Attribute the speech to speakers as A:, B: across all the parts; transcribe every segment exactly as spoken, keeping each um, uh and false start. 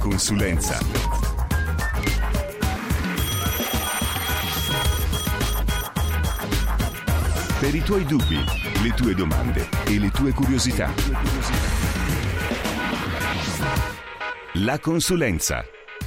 A: consulenza. Per i tuoi dubbi, le tue domande e le tue curiosità. La consulenza.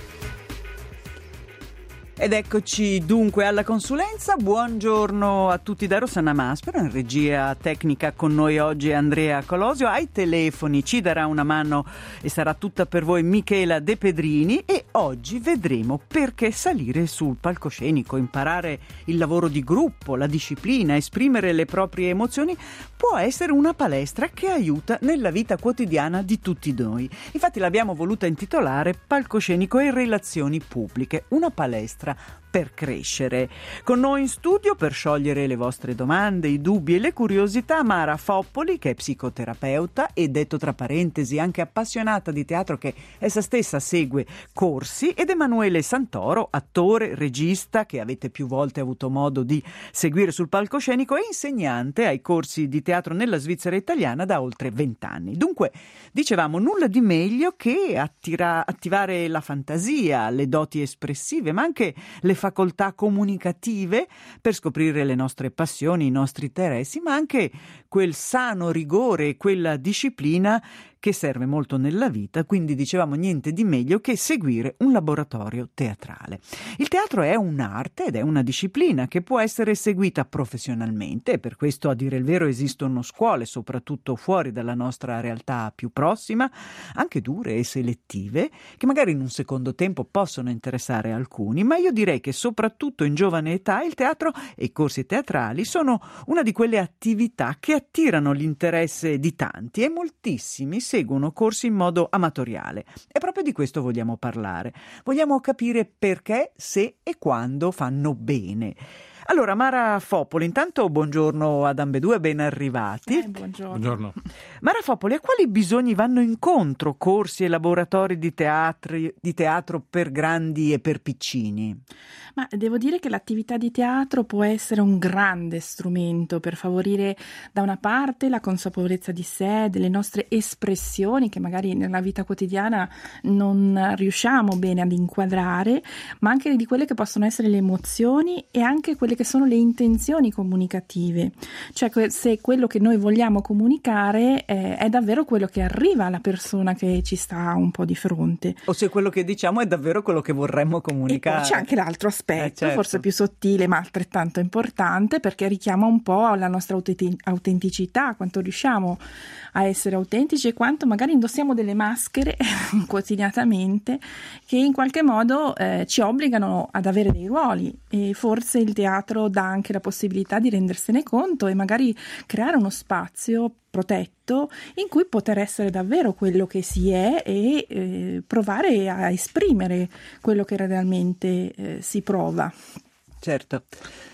B: Ed eccoci dunque alla consulenza. Buongiorno a tutti da Rossana Maspero, in regia tecnica con noi oggi Andrea Colosio. Ai telefoni ci darà una mano e sarà tutta per voi Michela De Pedrini, e oggi vedremo perché salire sul palcoscenico, imparare il lavoro di gruppo, la disciplina, esprimere le proprie emozioni può essere una palestra che aiuta nella vita quotidiana di tutti noi. Infatti l'abbiamo voluta intitolare Palcoscenico e relazioni pubbliche, una palestra per crescere. Con noi in studio per sciogliere le vostre domande, i dubbi e le curiosità Mara Foppoli, che è psicoterapeuta e, detto tra parentesi, anche appassionata di teatro, che essa stessa segue corsi, ed Emanuele Santoro, attore, regista, che avete più volte avuto modo di seguire sul palcoscenico e insegnante ai corsi di teatro nella Svizzera italiana da oltre vent'anni. Dunque, dicevamo, nulla di meglio che attira- attivare la fantasia, le doti espressive, ma anche le facoltà comunicative per scoprire le nostre passioni, i nostri interessi, ma anche quel sano rigore e quella disciplina che serve molto nella vita. Quindi dicevamo, niente di meglio che seguire un laboratorio teatrale. Il teatro è un'arte ed è una disciplina che può essere seguita professionalmente, e per questo, a dire il vero, esistono scuole, soprattutto fuori dalla nostra realtà più prossima, anche dure e selettive, che magari in un secondo tempo possono interessare alcuni, ma io direi che soprattutto in giovane età il teatro e i corsi teatrali sono una di quelle attività che attirano l'interesse di tanti, e moltissimi seguono corsi in modo amatoriale. E proprio di questo vogliamo parlare. Vogliamo capire perché, se e quando fanno bene. Allora, Mara Foppoli, intanto buongiorno ad ambedue, ben arrivati.
C: Eh, buongiorno.
D: Buongiorno.
B: Mara Foppoli, a quali bisogni vanno incontro corsi e laboratori di, teatri, di teatro per grandi e per piccini?
C: Ma devo dire che l'attività di teatro può essere un grande strumento per favorire da una parte la consapevolezza di sé, delle nostre espressioni che magari nella vita quotidiana non riusciamo bene ad inquadrare, ma anche di quelle che possono essere le emozioni e anche quelle che sono le intenzioni comunicative. Cioè, se quello che noi vogliamo comunicare eh, è davvero quello che arriva alla persona che ci sta un po' di fronte.
B: O se quello che diciamo è davvero quello che vorremmo comunicare.
C: E poi c'è anche l'altro aspetto,
B: eh, certo.
C: forse più sottile ma altrettanto importante, perché richiama un po' la nostra autenticità, quanto riusciamo a essere autentici e quanto magari indossiamo delle maschere quotidianamente che in qualche modo eh, ci obbligano ad avere dei ruoli, e forse il teatro dà anche la possibilità di rendersene conto e magari creare uno spazio protetto in cui poter essere davvero quello che si è e eh, provare a esprimere quello che realmente eh, si prova.
B: Certo.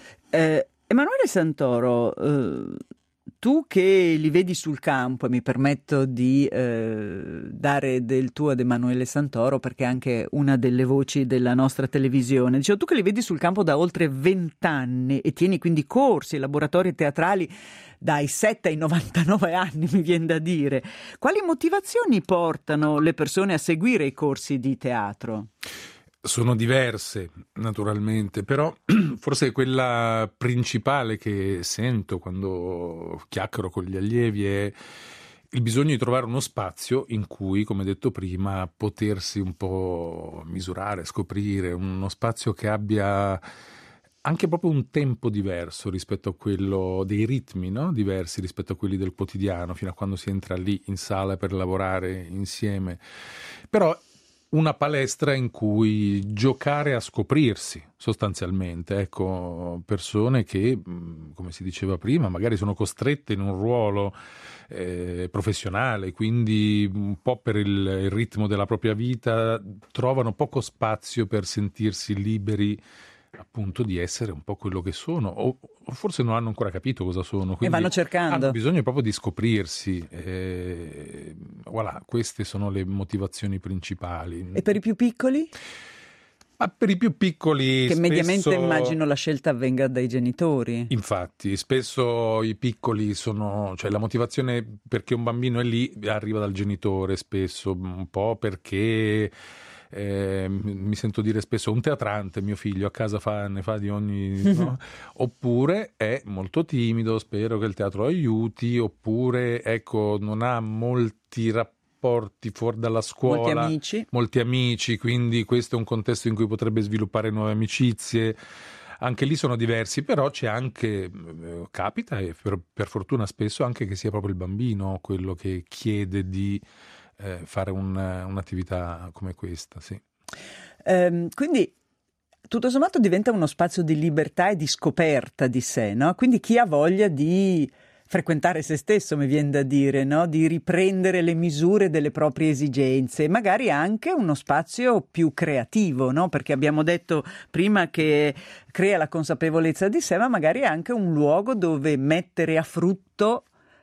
B: Eh, Emanuele Santoro, eh, tu che li vedi sul campo, e mi permetto di eh, dare del tuo ad Emanuele Santoro perché è anche una delle voci della nostra televisione, dicevo, tu che li vedi sul campo da oltre vent'anni e tieni quindi corsi e laboratori teatrali dai sette ai novantanove anni, mi viene da dire, quali motivazioni portano le persone a seguire i corsi di teatro?
D: Sono diverse, naturalmente, però forse quella principale che sento quando chiacchiero con gli allievi è il bisogno di trovare uno spazio in cui, come detto prima, potersi un po' misurare, scoprire, uno spazio che abbia anche proprio un tempo diverso rispetto a quello dei ritmi, no? Diversi rispetto a quelli del quotidiano, fino a quando si entra lì in sala per lavorare insieme. Però una palestra in cui giocare a scoprirsi sostanzialmente, ecco, persone che, come si diceva prima, magari sono costrette in un ruolo eh, professionale, quindi un po' per il, il ritmo della propria vita trovano poco spazio per sentirsi liberi appunto di essere un po' quello che sono, o, o forse non hanno ancora capito cosa sono, quindi
B: e vanno cercando.
D: Hanno bisogno proprio di scoprirsi. Eh, voilà, queste sono le motivazioni principali.
B: E per i più piccoli?
D: Ma per i più piccoli
B: che
D: spesso,
B: mediamente immagino la scelta avvenga dai genitori.
D: Infatti, spesso i piccoli sono, cioè la motivazione perché un bambino è lì arriva dal genitore, spesso un po' perché eh, mi sento dire spesso un teatrante, mio figlio a casa fa, ne fa di ogni, no? Oppure è molto timido, spero che il teatro aiuti, oppure ecco non ha molti rapporti fuori dalla scuola,
B: molti amici.
D: molti amici, quindi questo è un contesto in cui potrebbe sviluppare nuove amicizie. Anche lì sono diversi, però c'è anche, eh, capita e per, per fortuna spesso anche che sia proprio il bambino quello che chiede di eh, fare un, un'attività come questa, sì.
B: Ehm, quindi tutto sommato diventa uno spazio di libertà e di scoperta di sé, no? Quindi chi ha voglia di frequentare se stesso, mi viene da dire, no? Di riprendere le misure delle proprie esigenze, magari anche uno spazio più creativo, no? Perché abbiamo detto prima che crea la consapevolezza di sé, ma magari è anche un luogo dove mettere a frutto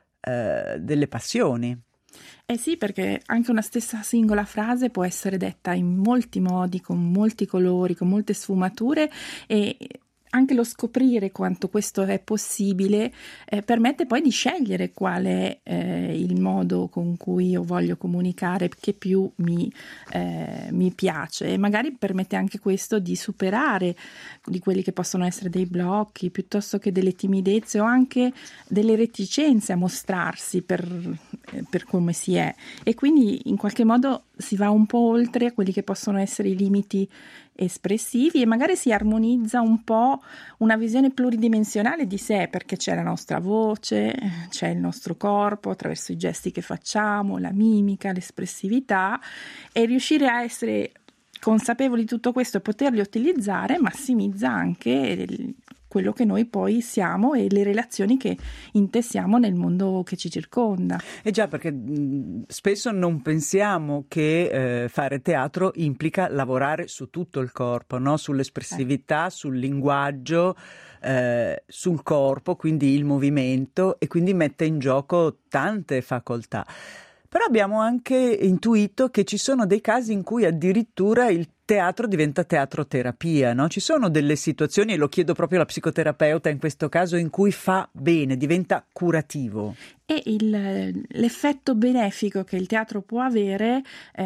B: eh, delle passioni.
C: Eh sì, perché anche una stessa singola frase può essere detta in molti modi, con molti colori, con molte sfumature, e anche lo scoprire quanto questo è possibile eh, permette poi di scegliere qual è eh, il modo con cui io voglio comunicare, che più mi, eh, mi piace, e magari permette anche questo di superare di quelli che possono essere dei blocchi piuttosto che delle timidezze o anche delle reticenze a mostrarsi per, eh, per come si è, e quindi in qualche modo si va un po' oltre a quelli che possono essere i limiti espressivi e magari si armonizza un po' una visione pluridimensionale di sé, perché c'è la nostra voce, c'è il nostro corpo attraverso i gesti che facciamo, la mimica, l'espressività, e riuscire a essere consapevoli di tutto questo e poterli utilizzare massimizza anche quello che noi poi siamo e le relazioni che intessiamo nel mondo che ci circonda.
B: E già, perché mh, spesso non pensiamo che eh, fare teatro implica lavorare su tutto il corpo, no? Sull'espressività, eh. sul linguaggio, eh, sul corpo, quindi il movimento, e quindi mette in gioco tante facoltà. Però abbiamo anche intuito che ci sono dei casi in cui addirittura il teatro diventa teatroterapia, no? Ci sono delle situazioni, e lo chiedo proprio alla psicoterapeuta in questo caso, in cui fa bene, diventa curativo.
C: E il, l'effetto benefico che il teatro può avere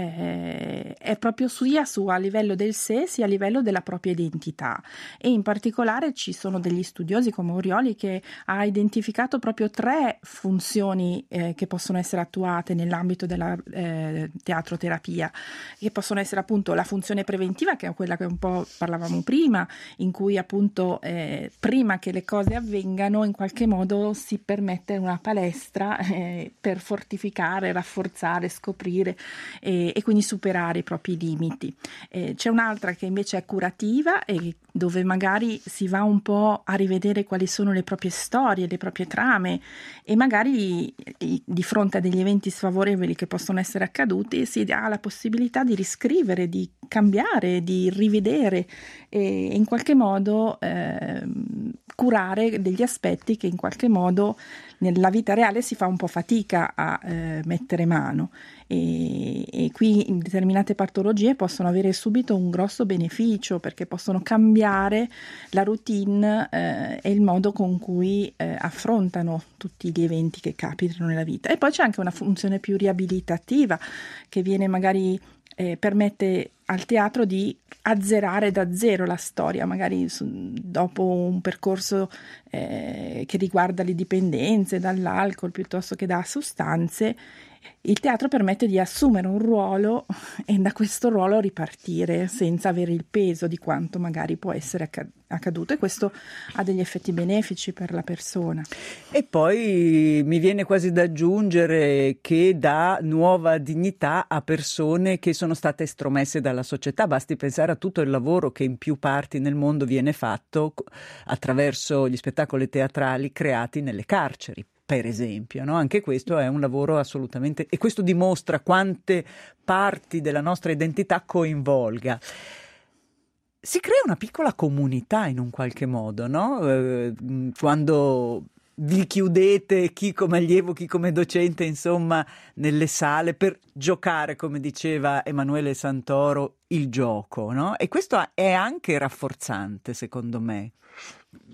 C: eh, è proprio sia su a livello del sé sia a livello della propria identità, e in particolare ci sono degli studiosi come Orioli che ha identificato proprio tre funzioni eh, che possono essere attuate nell'ambito della eh, teatroterapia, che possono essere appunto la funzione preventiva, che è quella che un po' parlavamo prima, in cui appunto eh, prima che le cose avvengano in qualche modo si permette una palestra Eh, per fortificare, rafforzare, scoprire eh, e quindi superare i propri limiti. Eh, c'è un'altra che invece è curativa, e dove magari si va un po' a rivedere quali sono le proprie storie, le proprie trame, e magari di, di fronte a degli eventi sfavorevoli che possono essere accaduti si ha la possibilità di riscrivere, di cambiare, di rivedere e in qualche modo eh, curare degli aspetti che in qualche modo nella vita reale si fa un po' fatica a eh, mettere mano, e, e qui in determinate patologie possono avere subito un grosso beneficio, perché possono cambiare la routine eh, e il modo con cui eh, affrontano tutti gli eventi che capitano nella vita. E poi c'è anche una funzione più riabilitativa che viene magari eh, permette al teatro di azzerare da zero la storia, magari su, dopo un percorso eh, che riguarda le dipendenze dall'alcol piuttosto che da sostanze. Il teatro permette di assumere un ruolo e da questo ruolo ripartire senza avere il peso di quanto magari può essere accaduto, e questo ha degli effetti benefici per la persona.
B: E poi mi viene quasi da aggiungere che dà nuova dignità a persone che sono state estromesse dalla società. Basti pensare a tutto il lavoro che in più parti nel mondo viene fatto attraverso gli spettacoli teatrali creati nelle carceri, per esempio, no? Anche questo è un lavoro assolutamente, e questo dimostra quante parti della nostra identità coinvolga. Si crea una piccola comunità in un qualche modo, no? Eh, quando vi chiudete, chi come allievo, chi come docente, insomma, nelle sale per giocare, come diceva Emanuele Santoro, il gioco, no? E questo è anche rafforzante, secondo me.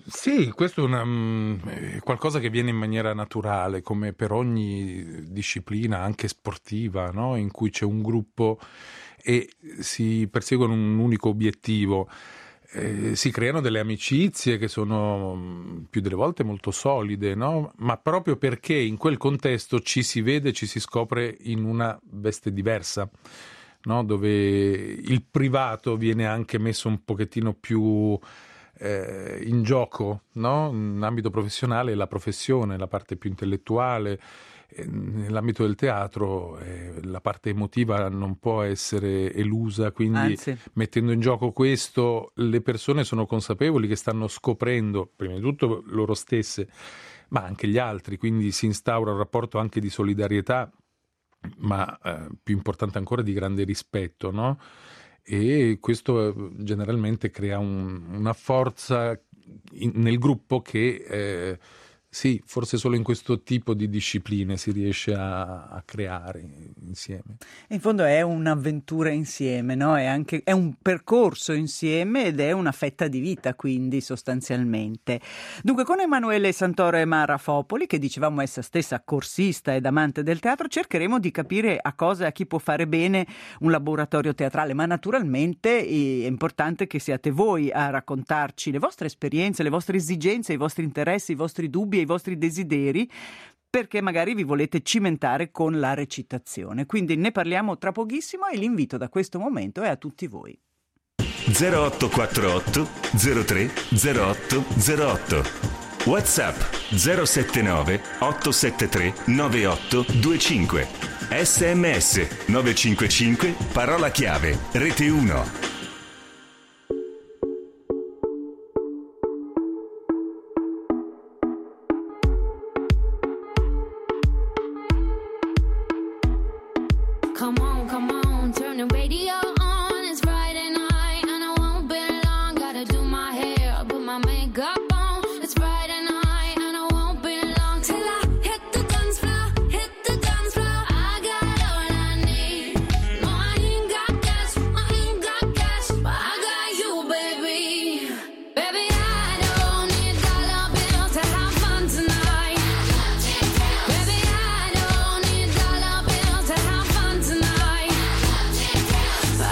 D: Sì, questo è una, è qualcosa che viene in maniera naturale, come per ogni disciplina, anche sportiva, no? In cui c'è un gruppo e si perseguono un unico obiettivo. Eh, si creano delle amicizie che sono più delle volte molto solide, no? Ma proprio perché in quel contesto ci si vede, ci si scopre in una veste diversa, no? Dove il privato viene anche messo un pochettino più eh, in gioco, no? In ambito professionale la professione, la parte più intellettuale. Nell'ambito del teatro eh, la parte emotiva non può essere elusa, quindi
B: Anzi.
D: mettendo in gioco questo le persone sono consapevoli che stanno scoprendo prima di tutto loro stesse ma anche gli altri, quindi si instaura un rapporto anche di solidarietà, ma eh, più importante ancora di grande rispetto, no? E questo generalmente crea un, una forza in, nel gruppo che eh, sì, forse solo in questo tipo di discipline si riesce a, a creare insieme.
B: In fondo è un'avventura insieme, no? È anche è un percorso insieme ed è una fetta di vita, quindi sostanzialmente. Dunque, con Emanuele Santoro e Mara Fopoli, che dicevamo essa stessa corsista ed amante del teatro, cercheremo di capire a cosa e a chi può fare bene un laboratorio teatrale, ma naturalmente è importante che siate voi a raccontarci le vostre esperienze, le vostre esigenze, i vostri interessi, i vostri dubbi, i vostri desideri, perché magari vi volete cimentare con la recitazione. Quindi ne parliamo tra pochissimo e l'invito da questo momento è a tutti voi.
A: zero otto quattro otto zero tre zero otto zero otto WhatsApp zero sette nove otto sette tre nove otto due cinque S M S nove cinque cinque parola chiave Rete uno.
E: Come on, come on, turn the radio on. It's Friday night and I won't be long. Gotta do my hair, put my makeup on. It's Friday night and I won't be long till I hit the dance floor, hit the dance floor. I got all I need. No, I ain't got cash, I ain't got cash, but I got you, baby. Baby, I don't need dollar bills to have fun tonight. Baby, I don't need dollar bills to have fun tonight.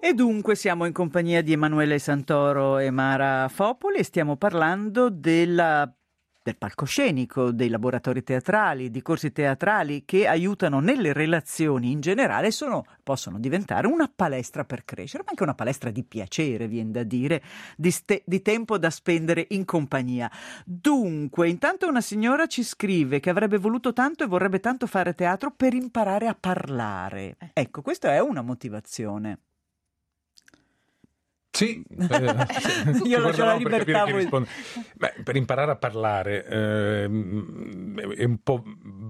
B: E dunque siamo in compagnia di Emanuele Santoro e Mara Fopoli e stiamo parlando della del palcoscenico, dei laboratori teatrali, di corsi teatrali che aiutano nelle relazioni in generale, sono, possono diventare una palestra per crescere, ma anche una palestra di piacere, viene da dire, di, ste, di tempo da spendere in compagnia. Dunque, intanto una signora ci scrive che avrebbe voluto tanto e vorrebbe tanto fare teatro per imparare a parlare. Ecco, questa è una motivazione.
D: Sì, eh,
B: io lascio la libertà a voi.
D: Beh, per imparare a parlare eh, è un po'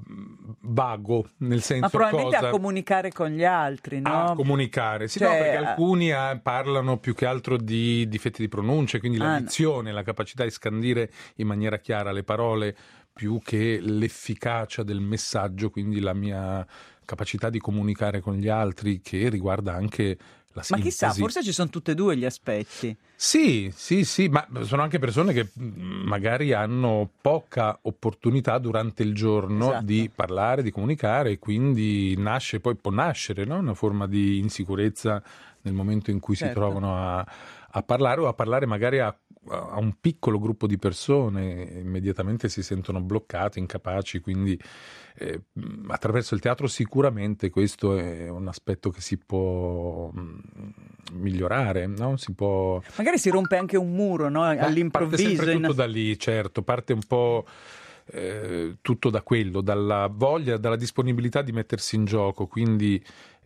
D: vago, nel senso,
B: ma probabilmente
D: cosa...
B: a comunicare con gli altri, no?
D: A comunicare, sì,
B: cioè,
D: no, perché alcuni ah, parlano più che altro di difetti di pronuncia, quindi la
B: ah,
D: dizione, no. La capacità di scandire in maniera chiara le parole più che l'efficacia del messaggio, quindi la mia capacità di comunicare con gli altri, che riguarda anche la sintesi.
B: Ma chissà, forse ci sono tutti e due gli aspetti.
D: Sì, sì, sì, ma sono anche persone che magari hanno poca opportunità durante il giorno, esatto, di parlare, di comunicare, e quindi nasce, poi può nascere, no? Una forma di insicurezza nel momento in cui, certo, si trovano a, a parlare o a parlare magari a, a un piccolo gruppo di persone, immediatamente si sentono bloccati, incapaci, quindi eh, attraverso il teatro sicuramente questo è un aspetto che si può migliorare, no? Si può...
B: Magari si rompe anche un muro, no? All'improvviso.
D: Parte sempre tutto
B: in...
D: da lì, certo, parte un po' eh, tutto da quello, dalla voglia, dalla disponibilità di mettersi in gioco, quindi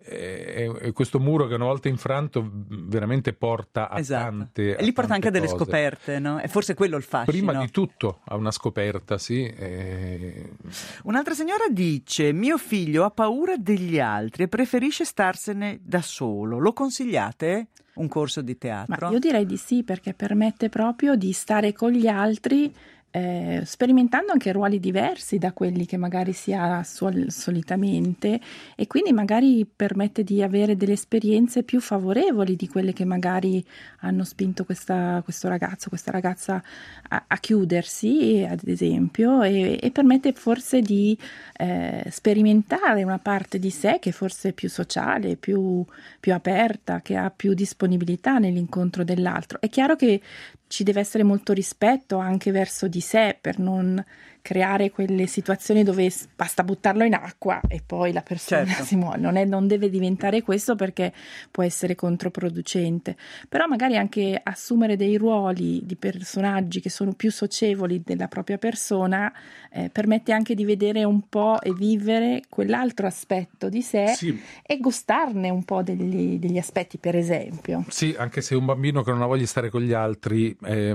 D: è, è questo muro che una volta infranto veramente porta a, esatto, tante,
B: e lì porta anche a delle
D: cose.
B: Scoperte, no? E forse quello il fascino.
D: Prima di tutto a una scoperta, sì. E...
B: Un'altra signora dice: mio figlio ha paura degli altri e preferisce starsene da solo. Lo consigliate? Un corso di teatro?
C: Ma io direi di sì, perché permette proprio di stare con gli altri, Eh, sperimentando anche ruoli diversi da quelli che magari si ha sol- solitamente, e quindi magari permette di avere delle esperienze più favorevoli di quelle che magari hanno spinto questa, questo ragazzo, questa ragazza a, a chiudersi, ad esempio, e, e permette forse di eh, sperimentare una parte di sé che forse è più sociale, più, più aperta, che ha più disponibilità nell'incontro dell'altro. È chiaro che ci deve essere molto rispetto anche verso di sé, per non creare quelle situazioni dove basta buttarlo in acqua e poi la persona, certo, si muove. Non, è, non deve diventare questo, perché può essere controproducente. Però magari anche assumere dei ruoli di personaggi che sono più socievoli della propria persona eh, permette anche di vedere un po' e vivere quell'altro aspetto di sé, sì, e gustarne un po' degli, degli aspetti, per esempio.
D: Sì, anche se un bambino che non ha voglia di stare con gli altri è,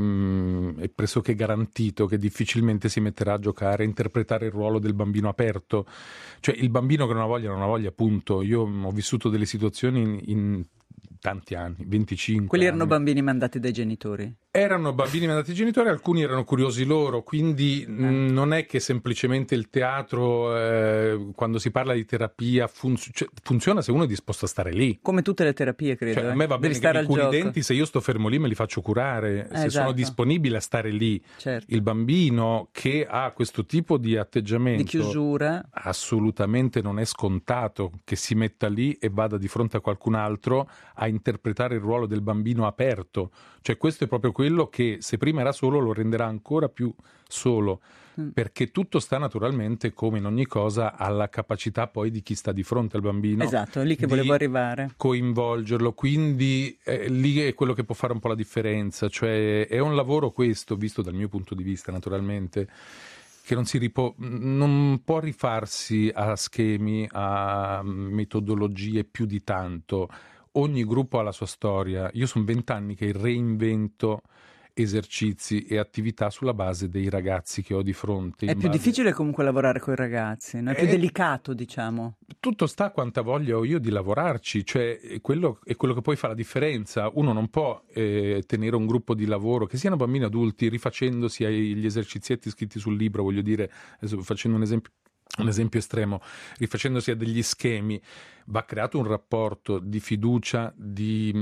D: è pressoché garantito che difficilmente si metterà a giocare, a interpretare il ruolo del bambino aperto. Cioè il bambino che non ha voglia non ha voglia, punto. Io ho vissuto delle situazioni in, in tanti anni, venticinque
B: Quelli erano
D: anni.
B: bambini mandati dai genitori?
D: Erano bambini mandati dai genitori, alcuni erano curiosi loro, quindi eh. mh, non è che semplicemente il teatro, eh, quando si parla di terapia, funz- cioè, funziona se uno è disposto a stare lì.
B: Come tutte le terapie, credo.
D: Cioè, a me va bene
B: Devi
D: che mi curi i
B: gioco.
D: denti, se io sto fermo lì me li faccio curare,
B: eh,
D: se
B: esatto.
D: sono disponibile a stare lì.
B: Certo.
D: Il bambino che ha questo tipo di atteggiamento,
B: di chiusura,
D: assolutamente non è scontato che si metta lì e vada di fronte a qualcun altro a interpretare il ruolo del bambino aperto. Cioè questo è proprio quello che, se prima era solo, lo renderà ancora più solo, mm. perché tutto sta naturalmente, come in ogni cosa, alla capacità poi di chi sta di fronte al bambino.
B: Esatto, è lì che volevo arrivare.
D: Coinvolgerlo, quindi eh, lì è quello che può fare un po' la differenza. Cioè è un lavoro questo, visto dal mio punto di vista naturalmente, che non si ripo- non può rifarsi a schemi, a metodologie più di tanto. Ogni gruppo ha la sua storia. Io sono vent'anni che reinvento esercizi e attività sulla base dei ragazzi che ho di fronte.
B: È più
D: base... difficile
B: comunque lavorare con i ragazzi, no? È più è... delicato, diciamo.
D: Tutto sta a quanta voglia ho io di lavorarci, cioè quello è quello che poi fa la differenza. Uno non può eh, tenere un gruppo di lavoro, che siano bambini o adulti, rifacendosi agli esercizietti scritti sul libro, voglio dire, adesso facendo un esempio Un esempio estremo, rifacendosi a degli schemi, va creato un rapporto di fiducia, di,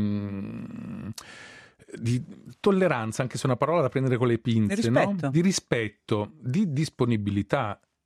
D: mh, di tolleranza, anche se è una parola da prendere con le pinze,
B: di rispetto,
D: no? Di rispetto, di disponibilità.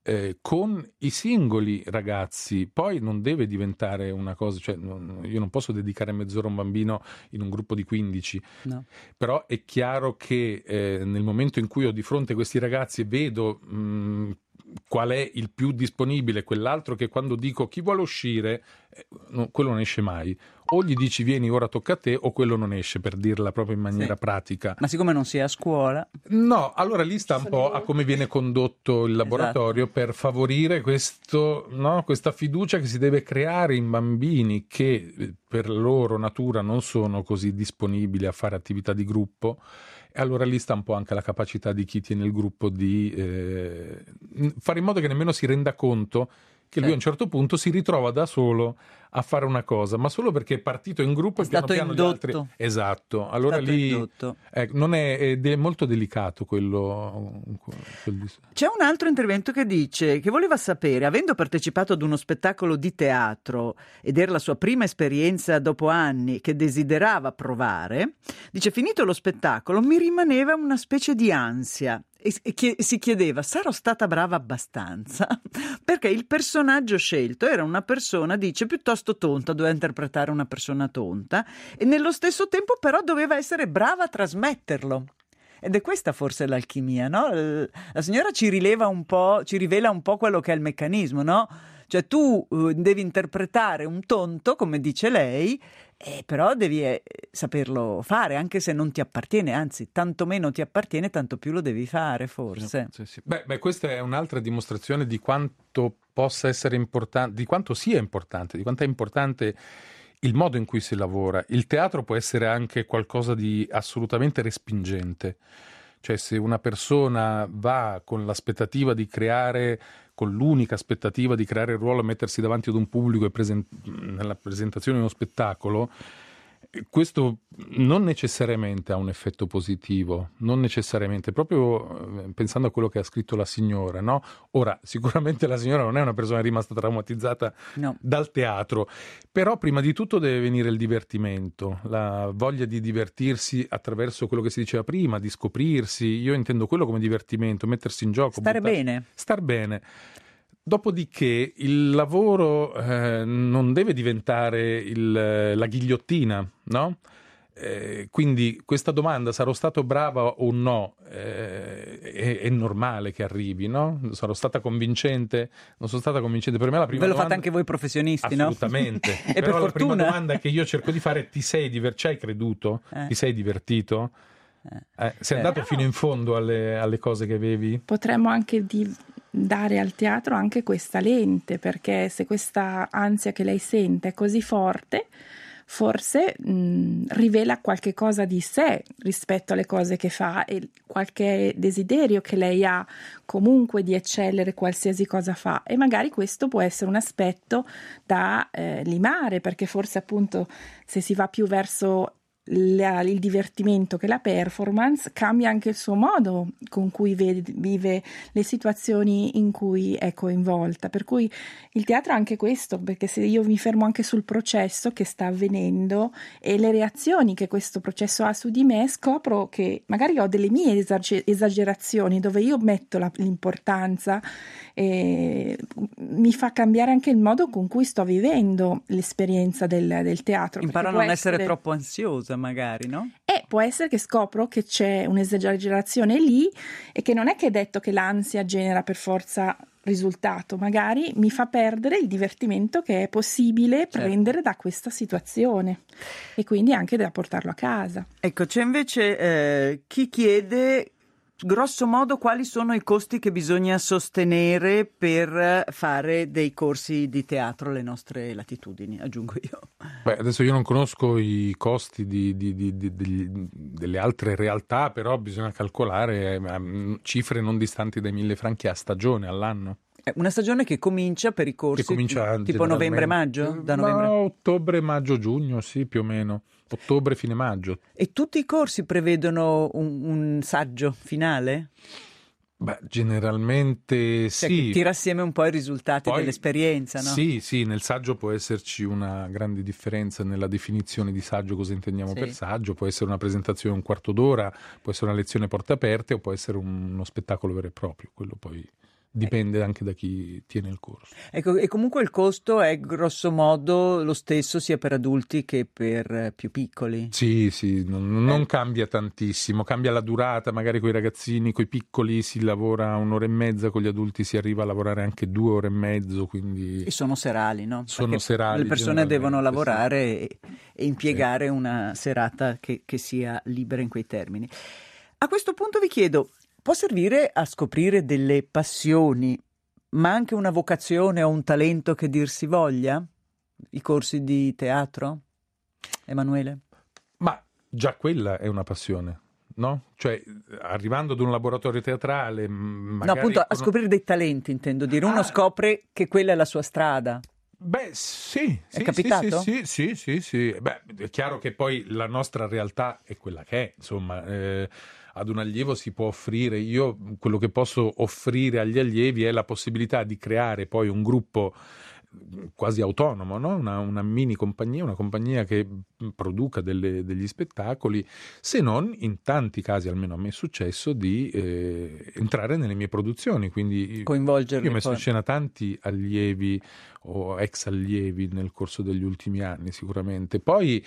D: eh, con i singoli ragazzi. Poi non deve diventare una cosa, cioè non, io non posso dedicare mezz'ora a un bambino in un gruppo di quindici,
B: No.
D: però è chiaro che eh, nel momento in cui ho di fronte questi ragazzi e vedo mh, qual è il più disponibile, quell'altro che quando dico chi vuole uscire, eh, no, quello non esce mai, o gli dici vieni ora tocca a te, o quello non esce, per dirla proprio in maniera
B: Sì.
D: pratica.
B: Ma siccome non si è a scuola,
D: No, allora lì sta un po' a come viene condotto il laboratorio per favorire questo, no, questa fiducia che si deve creare in bambini che eh, per loro natura non sono così disponibili a fare attività di gruppo. E allora lì sta un po' anche la capacità di chi tiene il gruppo di eh, fare in modo che nemmeno si renda conto che lui a un certo punto si ritrova da solo a fare una cosa, ma solo perché è partito in gruppo
B: È
D: e piano
B: stato
D: piano gli
B: indotto.
D: altri. Esatto, allora
B: stato
D: lì
B: indotto.
D: eh, non è, ed è molto delicato quello. quel dis-
B: C'è un altro intervento che dice che voleva sapere, avendo partecipato ad uno spettacolo di teatro ed era la sua prima esperienza dopo anni che desiderava provare, dice finito lo spettacolo mi rimaneva una specie di ansia e e che si chiedeva sarò stata brava abbastanza perché il personaggio scelto era una persona, dice, piuttosto tonta, doveva interpretare una persona tonta e nello stesso tempo però doveva essere brava a trasmetterlo. Ed è questa forse l'alchimia, no? La signora ci rileva un po', ci rivela un po' quello che è il meccanismo, no? Cioè tu uh, devi interpretare un tonto, come dice lei, eh, però devi eh, saperlo fare, anche se non ti appartiene, anzi, tanto meno ti appartiene, tanto più lo devi fare, forse.
D: Sì, sì. Beh, beh, questa è un'altra dimostrazione di quanto possa essere importante, di quanto sia importante, di quanto è importante il modo in cui si lavora. Il teatro può essere anche qualcosa di assolutamente respingente. Cioè, se una persona va con l'aspettativa di creare, con l'unica aspettativa di creare il ruolo, mettersi davanti ad un pubblico e present- nella presentazione di uno spettacolo, questo non necessariamente ha un effetto positivo, non necessariamente, proprio eh, pensando a quello che ha scritto la signora, no? Ora, sicuramente la signora non è una persona rimasta traumatizzata
B: No.
D: dal teatro, però prima di tutto deve venire il divertimento, la voglia di divertirsi attraverso quello che si diceva prima, di scoprirsi. Io intendo quello come divertimento, mettersi in gioco,
B: Stare
D: buttar-
B: bene.
D: star bene. Dopodiché il lavoro eh, non deve diventare il, la ghigliottina, no? Eh, quindi questa domanda, sarò stato brava o no, eh, è, è normale che arrivi, no? Sarò stata convincente? Non sono stata convincente. Per me la prima
B: Ve lo
D: domanda...
B: fate anche voi professionisti, no?
D: Assolutamente.
B: E per
D: Però la
B: fortuna.
D: prima domanda che io cerco di fare è: ti sei diver- ci hai creduto?
B: Eh.
D: Ti sei divertito? Eh, sei andato
B: Però-
D: fino in fondo alle, alle cose che avevi?
C: Potremmo anche di- dare al teatro anche questa lente, perché se questa ansia che lei sente è così forte, forse mh, rivela qualche cosa di sé rispetto alle cose che fa e qualche desiderio che lei ha comunque di eccellere qualsiasi cosa fa, e magari questo può essere un aspetto da eh, limare, perché forse appunto se si va più verso la- il divertimento che la performance, cambia anche il suo modo con cui vede- vive le situazioni in cui è coinvolta. Per cui il teatro è anche questo, perché se io mi fermo anche sul processo che sta avvenendo e le reazioni che questo processo ha su di me, scopro che magari ho delle mie esage- esagerazioni dove io metto la- l'importanza, e mi fa cambiare anche il modo con cui sto vivendo l'esperienza del, del teatro.
B: Imparo a
C: perché
B: non
C: può
B: essere
C: essere-
B: troppo ansiosa, magari, no?
C: E può essere che scopro che c'è un'esagerazione lì e che non è che è detto che l'ansia genera per forza risultato, magari mi fa perdere il divertimento che è possibile
B: Certo.
C: prendere da questa situazione e quindi anche da portarlo a casa.
B: Ecco, c'è invece eh, chi chiede grosso modo quali sono i costi che bisogna sostenere per fare dei corsi di teatro alle nostre latitudini, aggiungo io.
D: Beh, adesso io non conosco i costi di, di- di- di- degli- delle altre realtà, però bisogna calcolare eh, cifre non distanti dai mille franchi a stagione, all'anno.
B: È una stagione che comincia per i corsi
D: Che comincia
B: tipo
D: generalmente-
B: novembre-maggio? Da novembre.
D: No, ottobre, maggio, giugno, sì, più o meno. Ottobre, fine maggio.
B: E tutti i corsi prevedono un, un saggio finale?
D: Beh, generalmente
B: Cioè,
D: sì.
B: che tira assieme un po' i risultati
D: Poi-
B: dell'esperienza, no?
D: Sì, sì, nel saggio può esserci una grande differenza nella definizione di saggio, cosa intendiamo
B: Sì.
D: per saggio. Può essere una presentazione un quarto d'ora, può essere una lezione porte aperte o può essere un- uno spettacolo vero e proprio. Quello poi dipende anche da chi tiene il corso.
B: Ecco, e comunque il costo è grosso modo lo stesso sia per adulti che per eh, più piccoli.
D: Sì, sì, non, non cambia tantissimo, cambia la durata, magari con i ragazzini, con i piccoli si lavora un'ora e mezza, con gli adulti si arriva a lavorare anche due ore e mezzo, quindi...
B: E sono serali, no?
D: Sono
B: Perché
D: serali,
B: le persone devono
D: generalmente,
B: lavorare
D: sì.
B: e, e impiegare una serata che, che sia libera in quei termini. A questo punto vi chiedo, può servire a scoprire delle passioni, ma anche una vocazione o un talento che dir si voglia? I corsi di teatro? Emanuele?
D: Ma già quella è una passione, no? Cioè, arrivando ad un laboratorio teatrale, magari...
B: No, appunto, a scoprire dei talenti, intendo dire. Uno
D: Ah.
B: scopre che quella è la sua strada.
D: Beh, sì,
B: È
D: sì,
B: capitato?
D: Sì, sì, sì, sì, sì. Beh, è chiaro che poi la nostra realtà è quella che è, insomma, eh, ad un allievo si può offrire, io quello che posso offrire agli allievi è la possibilità di creare poi un gruppo quasi autonomo, no? una, una mini compagnia, una compagnia che produca delle, degli spettacoli, se non in tanti casi, almeno a me è successo, di eh, entrare nelle mie produzioni, quindi
B: Coinvolgerli
D: io ho messo
B: poi.
D: in scena tanti allievi o ex allievi nel corso degli ultimi anni sicuramente. Poi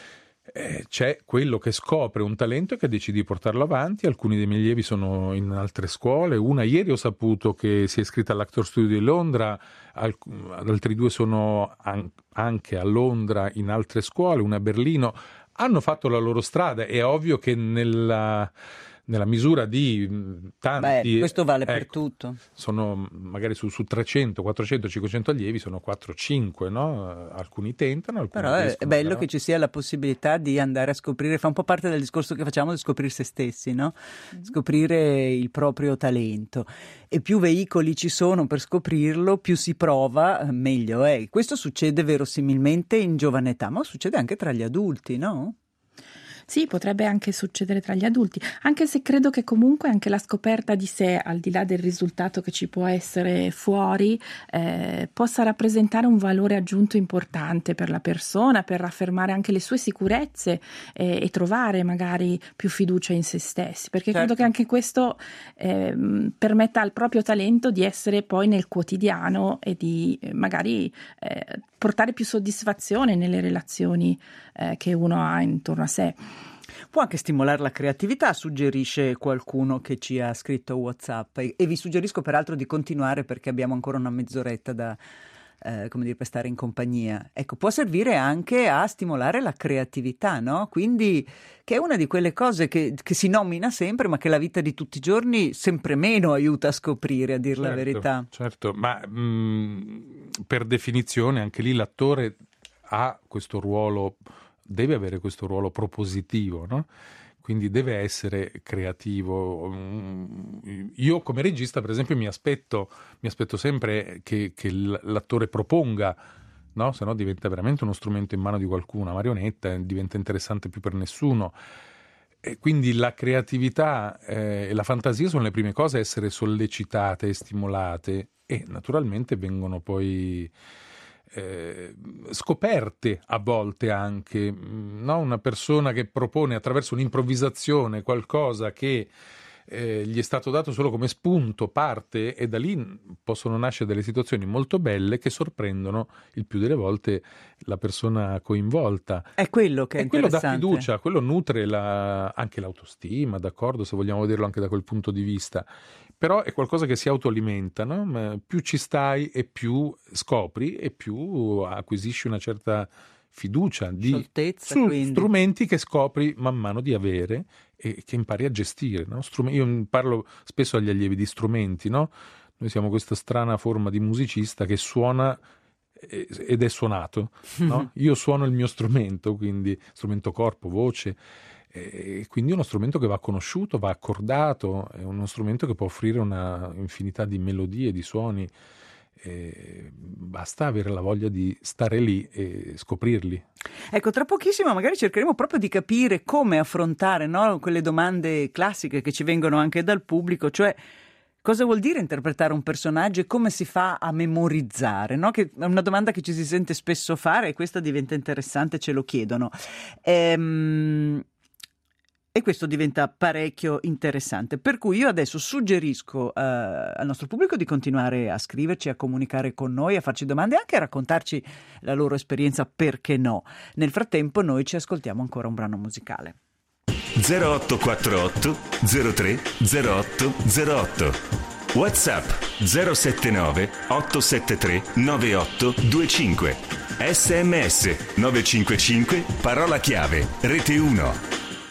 D: eh, c'è quello che scopre un talento e che decide di portarlo avanti. Alcuni dei miei allievi sono in altre scuole, una ieri ho saputo che si è iscritta all'Actor Studio di Londra, alc- altri due sono an- anche a Londra in altre scuole, una a Berlino. Hanno fatto la loro strada, è ovvio che nella... nella misura di mh, tanti...
B: Beh, questo vale per
D: ecco,
B: tutto.
D: sono magari su, su trecento, quattrocento, cinquecento allievi, sono quattro cinque, no? Alcuni tentano, alcuni
B: Però è, è
D: riescono,
B: bello
D: però...
B: che ci sia la possibilità di andare a scoprire, fa un po' parte del discorso che facciamo di scoprire se stessi, no? Scoprire il proprio talento. E più veicoli ci sono per scoprirlo, più si prova, meglio è. Questo succede verosimilmente in giovane età, ma succede anche tra gli adulti, no?
C: Sì, potrebbe anche succedere tra gli adulti, anche se credo che comunque anche la scoperta di sé, al di là del risultato che ci può essere fuori, eh, possa rappresentare un valore aggiunto importante per la persona, per raffermare anche le sue sicurezze eh, e trovare magari più fiducia in se stessi, perché
B: Certo.
C: credo che anche questo eh, permetta al proprio talento di essere poi nel quotidiano e di eh, magari eh, portare più soddisfazione nelle relazioni eh, che uno ha intorno a sé.
B: Può anche stimolare la creatività, suggerisce qualcuno che ci ha scritto WhatsApp, e, e vi suggerisco peraltro di continuare perché abbiamo ancora una mezz'oretta da eh, come dire, per stare in compagnia. Ecco, può servire anche a stimolare la creatività, no? Quindi, che è una di quelle cose che, che si nomina sempre, ma che la vita di tutti i giorni sempre meno aiuta a scoprire, a dir la
D: Certo,
B: verità.
D: certo, ma mh, per definizione anche lì l'attore ha questo ruolo, deve avere questo ruolo propositivo, no? Quindi deve essere creativo. Io come regista, per esempio, mi aspetto, mi aspetto sempre che, che l'attore proponga, no? Se no diventa veramente uno strumento in mano di qualcuno, una marionetta, e diventa interessante più per nessuno. E quindi la creatività eh, e la fantasia sono le prime cose a essere sollecitate e stimolate, e naturalmente vengono poi Eh, scoperte a volte anche, no? Una persona che propone attraverso un'improvvisazione qualcosa che eh, gli è stato dato solo come spunto, parte, e da lì possono nascere delle situazioni molto belle che sorprendono il più delle volte la persona coinvolta.
B: È quello che è
D: E quello dà
B: interessante.
D: fiducia, quello nutre la, anche l'autostima, d'accordo, se vogliamo vederlo anche da quel punto di vista. Però è qualcosa che si autoalimenta, no? Ma più ci stai e più scopri e più acquisisci una certa fiducia di
B: Scioltezza,
D: su
B: quindi.
D: strumenti che scopri man mano di avere e che impari a gestire, no? Strum- io parlo spesso agli allievi di strumenti, no? Noi siamo questa strana forma di musicista che suona eh, ed è suonato, no? Io suono il mio strumento, quindi strumento corpo, voce, e quindi è uno strumento che va conosciuto, va accordato, è uno strumento che può offrire una infinità di melodie, di suoni, e basta avere la voglia di stare lì e scoprirli.
B: Ecco, tra pochissimo magari cercheremo proprio di capire come affrontare, no, quelle domande classiche che ci vengono anche dal pubblico, cioè cosa vuol dire interpretare un personaggio e come si fa a memorizzare, no? Che è una domanda che ci si sente spesso fare, e questa diventa interessante, ce lo chiedono. Ehm... E questo diventa parecchio interessante, per cui io adesso suggerisco eh, al nostro pubblico di continuare a scriverci, a comunicare con noi, a farci domande e anche a raccontarci la loro esperienza, perché no. Nel frattempo noi ci ascoltiamo ancora un brano musicale.
A: zero otto quattro otto zero tre zero otto zero otto WhatsApp zero sette nove otto sette tre nove otto due cinque sms nove cinque cinque parola chiave rete uno.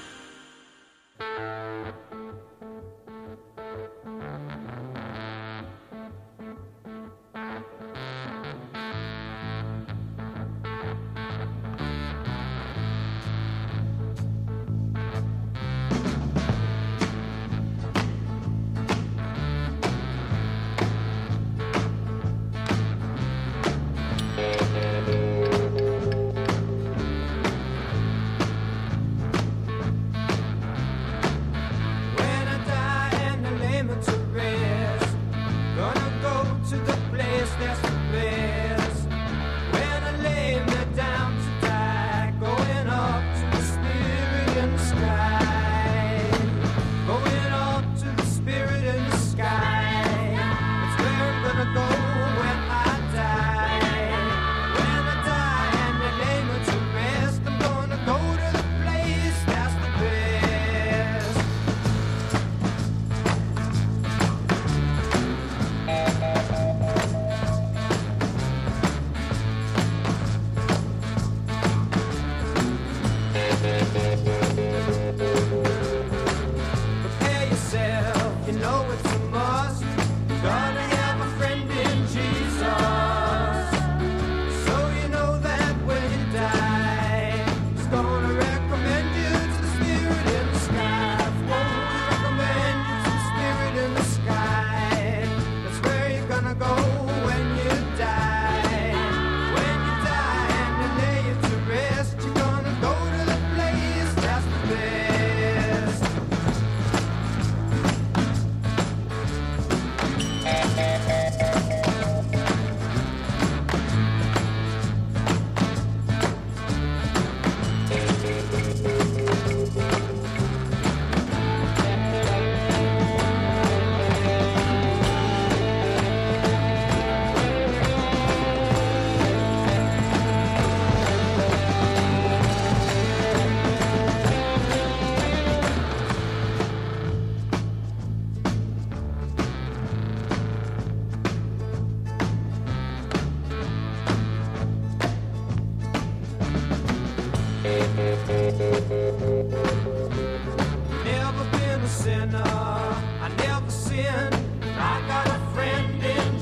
F: Never been a sinner, I never sinned. I got a friend in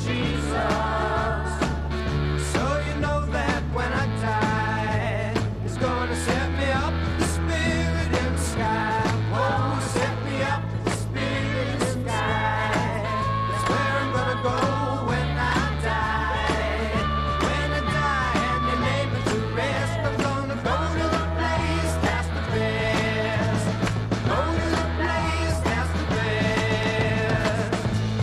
F: Jesus. So you know that when I die, He's gonna set me up, the Spirit in the sky. Oh, set me up, the Spirit in the sky. That's where I'm gonna go when I die. When I die and you lay me to rest, I'm gonna go to the place that's the best. Go to the place that's the best.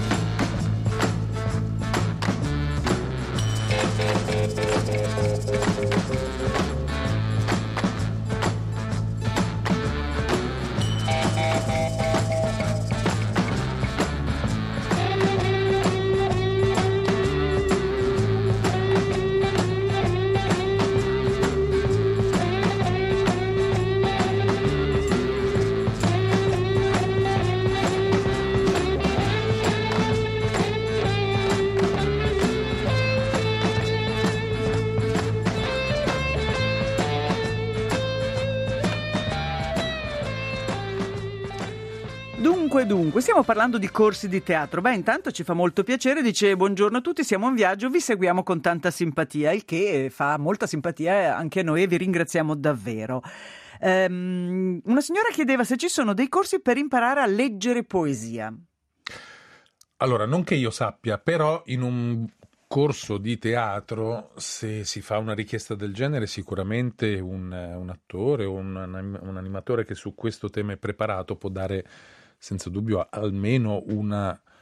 B: Dunque, dunque, stiamo parlando di corsi di teatro. Beh, intanto ci fa molto piacere, dice buongiorno a tutti, siamo in viaggio, vi seguiamo con tanta simpatia, il che fa molta simpatia anche a noi e vi ringraziamo davvero. Ehm, una signora chiedeva se ci sono dei corsi per imparare a leggere poesia.
D: Allora, non che io sappia, però in un corso di teatro, se si fa una richiesta del genere, sicuramente un, un attore o un, un animatore che su questo tema è preparato può dare senza dubbio almeno una,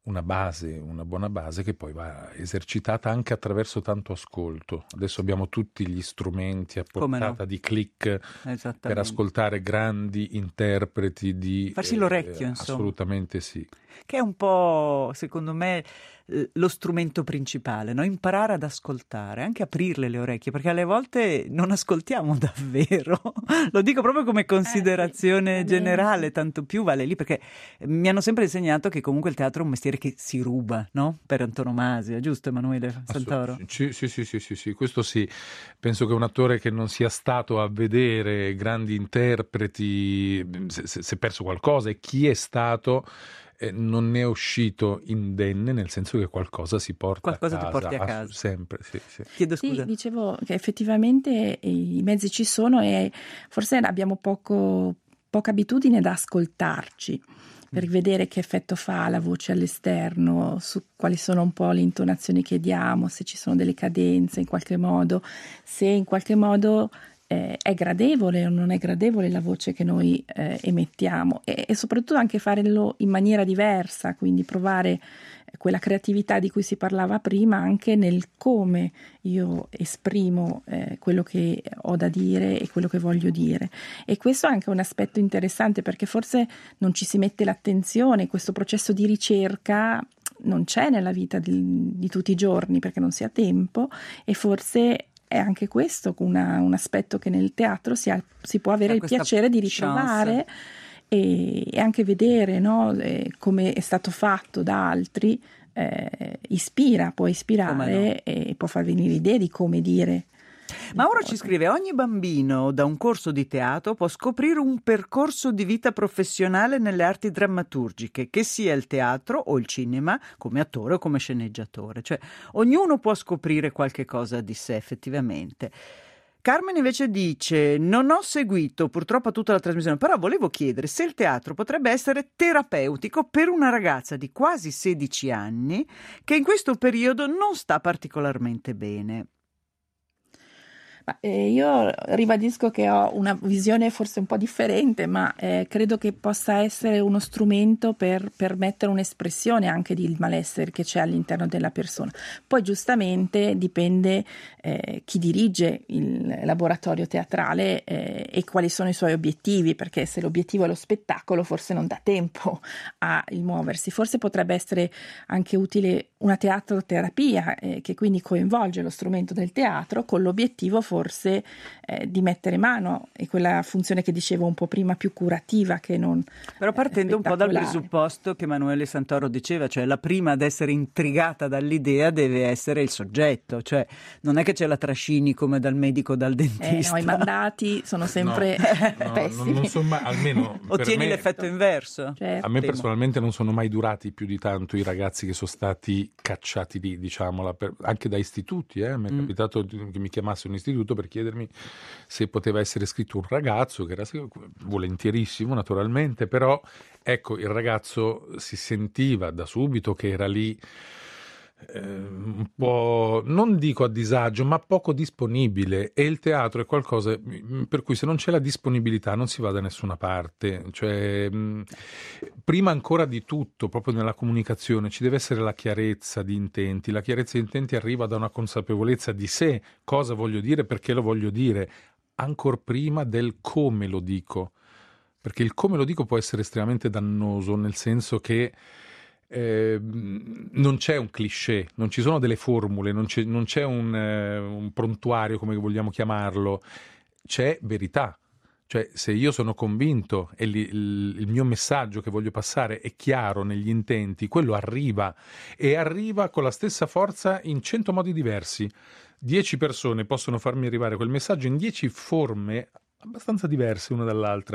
D: una base, una buona base che poi va esercitata anche attraverso tanto ascolto. Adesso abbiamo tutti gli strumenti a
B: Come no?
D: portata di click per
B: Esattamente.
D: ascoltare grandi interpreti di...
B: Farsi l'orecchio, insomma.
D: Assolutamente sì.
B: Che è un po', secondo me, eh, lo strumento principale, no? Imparare ad ascoltare, anche aprirle le orecchie, perché alle volte non ascoltiamo davvero. Lo dico proprio come considerazione
C: Eh, sì,
B: generale, tanto più vale lì, perché mi hanno sempre insegnato che comunque il teatro è un mestiere che si ruba, no? Per antonomasia, giusto Emanuele Santoro?
D: Assolut- Sì, sì, sì, sì, sì, sì, questo sì. Penso che un attore che non sia stato a vedere grandi interpreti se, se, se è perso qualcosa, e chi è stato eh, non ne è uscito indenne, nel senso che qualcosa si porta
B: Qualcosa
D: a
B: ti
D: casa,
B: porti a
D: ass-
B: casa.
D: sempre, sì, sì.
B: Chiedo
C: Sì,
B: scusa.
C: dicevo che effettivamente i mezzi ci sono e forse abbiamo poco, poca abitudine ad ascoltarci per vedere che effetto fa la voce all'esterno, su quali sono un po' le intonazioni che diamo, se ci sono delle cadenze in qualche modo, se in qualche modo eh, è gradevole o non è gradevole la voce che noi eh, emettiamo e, e soprattutto anche farlo in maniera diversa, quindi provare quella creatività di cui si parlava prima anche nel come io esprimo eh, quello che ho da dire e quello che voglio dire. E questo è anche un aspetto interessante perché forse non ci si mette l'attenzione, questo processo di ricerca non c'è nella vita di, di tutti i giorni perché non si ha tempo e forse è anche questo una, un aspetto che nel teatro si, ha, si può avere
B: Ha
C: il
B: questa
C: piacere di
B: chance.
C: ritrovare e, e anche vedere, no, eh, come è stato fatto da altri, eh, ispira, può ispirare e può far venire idee di come dire.
B: Mauro ci scrive: ogni bambino da un corso di teatro può scoprire un percorso di vita professionale nelle arti drammaturgiche, che sia il teatro o il cinema, come attore o come sceneggiatore, cioè ognuno può scoprire qualche cosa di sé effettivamente. Carmen invece dice: non ho seguito purtroppo tutta la trasmissione, però volevo chiedere se il teatro potrebbe essere terapeutico per una ragazza di quasi sedici anni che in questo periodo non sta particolarmente bene.
C: Ma, eh, io ribadisco che ho una visione forse un po' differente, ma eh, credo che possa essere uno strumento per permettere un'espressione anche del malessere che c'è all'interno della persona. Poi giustamente dipende eh, chi dirige il laboratorio teatrale eh, e quali sono i suoi obiettivi, perché se l'obiettivo è lo spettacolo forse non dà tempo a il muoversi. Forse potrebbe essere anche utile una teatroterapia eh, che quindi coinvolge lo strumento del teatro con l'obiettivo forse eh, di mettere mano e quella funzione che dicevo un po' prima più curativa che non
B: però partendo
C: eh,
B: un po' dal
C: spettacolare.
B: presupposto che Emanuele Santoro diceva, cioè la prima ad essere intrigata dall'idea deve essere il soggetto, cioè non è che ce la trascini come dal medico o dal
C: Eh,
B: dentista.
C: no, i mandati sono sempre
D: No, no,
C: pessimi.
D: non sono mai, almeno per
B: ottieni
D: me-
B: l'effetto inverso.
C: Certo.
D: A me
B: Temo.
D: personalmente non sono mai durati più di tanto i ragazzi che sono stati cacciati lì, diciamola, per- anche da istituti. Eh. Mi è
B: Mm.
D: capitato di- che mi chiamasse un istituto per chiedermi se poteva essere scritto un ragazzo, che era volentierissimo naturalmente, però ecco, il ragazzo si sentiva da subito che era lì eh, un po', non dico a disagio, ma poco disponibile, e il teatro è qualcosa per cui se non c'è la disponibilità non si va da nessuna parte, cioè mh, prima ancora di tutto, proprio nella comunicazione, ci deve essere la chiarezza di intenti. La chiarezza di intenti arriva da una consapevolezza di sé, cosa voglio dire, perché lo voglio dire, ancor prima del come lo dico, perché il come lo dico può essere estremamente dannoso, nel senso che Eh, non c'è un cliché, non ci sono delle formule, non c'è, non c'è un, eh, un prontuario, come vogliamo chiamarlo, c'è verità. Cioè, se io sono convinto e li, il, il mio messaggio che voglio passare è chiaro negli intenti, quello arriva e arriva con la stessa forza in cento modi diversi. Dieci persone possono farmi arrivare quel messaggio in dieci forme abbastanza diverse una dall'altra,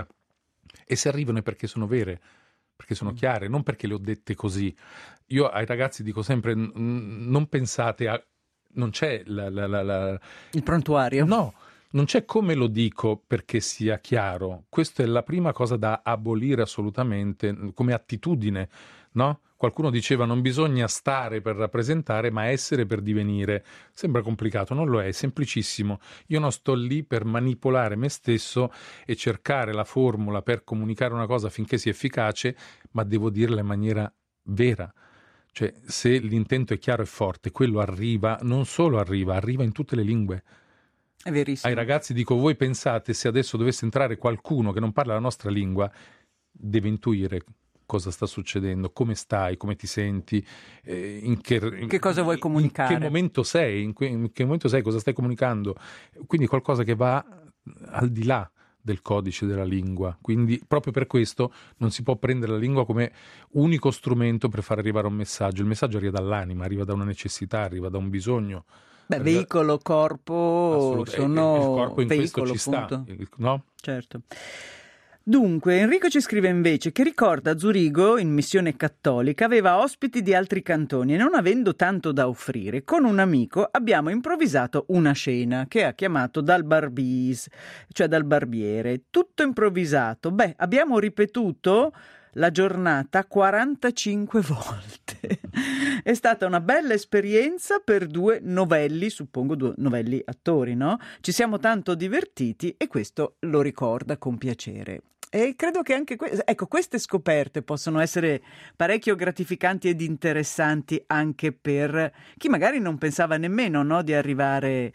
D: e se arrivano è perché sono vere, perché sono chiare, non perché le ho dette così. Io ai ragazzi dico sempre: n- non pensate a... non c'è la, la, la, la...
B: Il prontuario.
D: No, non c'è come lo dico perché sia chiaro. Questa è la prima cosa da abolire assolutamente come attitudine, no? Qualcuno diceva: non bisogna stare per rappresentare, ma essere per divenire. Sembra complicato, non lo è, è semplicissimo. Io non sto lì per manipolare me stesso e cercare la formula per comunicare una cosa finché sia efficace, ma devo dirla in maniera vera. Cioè, se l'intento è chiaro e forte, quello arriva, non solo arriva, arriva in tutte le lingue.
B: È verissimo.
D: Ai ragazzi dico, voi pensate se adesso dovesse entrare qualcuno che non parla la nostra lingua, deve intuire cosa sta succedendo, come stai, come ti senti, eh, in che, in,
B: Che cosa vuoi comunicare?
D: in che momento sei, in, que, in che momento sei, cosa stai comunicando. Quindi qualcosa che va al di là del codice della lingua. Quindi proprio per questo non si può prendere la lingua come unico strumento per far arrivare un messaggio. Il messaggio arriva dall'anima, arriva da una necessità, arriva da un bisogno.
B: Beh, veicolo, corpo sono
D: il corpo in
B: veicolo,
D: questo ci
B: appunto.
D: sta, no?
B: Certo. Dunque, Enrico ci scrive invece che ricorda a Zurigo, in missione cattolica, aveva ospiti di altri cantoni e non avendo tanto da offrire, con un amico abbiamo improvvisato una scena che ha chiamato dal barbis, cioè dal barbiere. Tutto improvvisato. Beh, abbiamo ripetuto la giornata quarantacinque volte. È stata una bella esperienza per due novelli, suppongo due novelli attori, no? Ci siamo tanto divertiti e questo lo ricorda con piacere. E credo che anche que- ecco, queste scoperte possono essere parecchio gratificanti ed interessanti anche per chi magari non pensava nemmeno, no, di arrivare